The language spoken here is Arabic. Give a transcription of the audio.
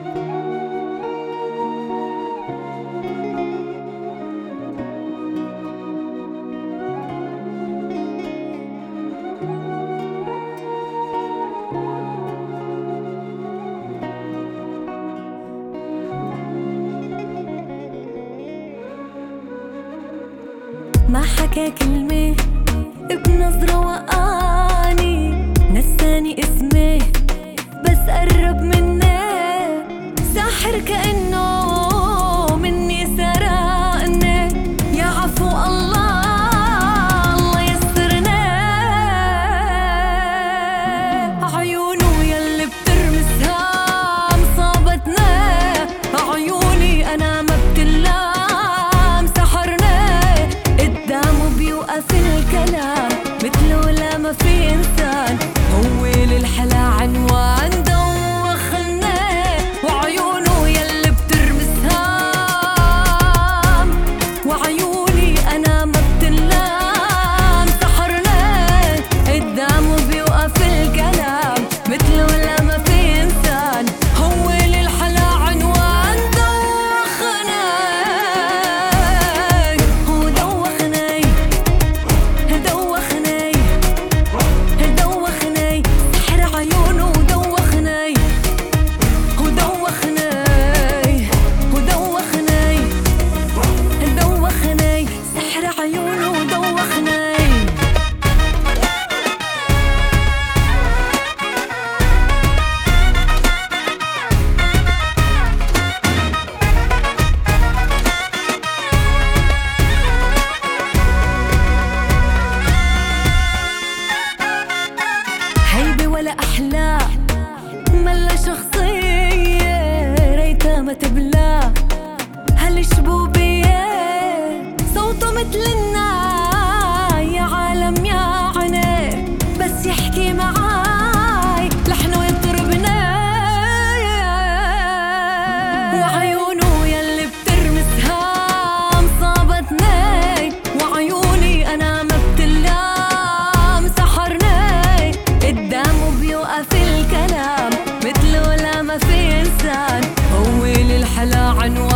ما حكى كلمة بنظرة وقعني، نساني اسمي بس قرب مني، ساحر كأنه مني سرقني، يا عفو الله الله يسترني. عيونه يلي بترمسها مصابتنا، عيوني أنا ما بتلام سحرني، قدامه بيوقف الكلام مثله لا ما في إنسان، هو للحلا عنوان دوخني، وعيونه يلي بترمسها وعيوني أنا ما بتلام سحرني، قدامه بيوقف الكلام مثله لا ما في إنسان، هو للحلا عنوان دوخني، هو دوخني دوخني دوخني، سحر عيونه دوخني ودوخني ودوخني دوخني، سحر عيونه دوخني. هيبة ولا أحلى ملا شخصية، ريتها ما تبلى هالشبوبية، صوته مثل الناي يا عالم يا عيني، بس يحكي معاي لحنه يطربني، وعيونه يلي بترمسها مصابتني، وعيوني أنا ما بتلام سحرني، قدامه بيوقف الكلام مثله لا ما في إنسان، هو للحلا عنوان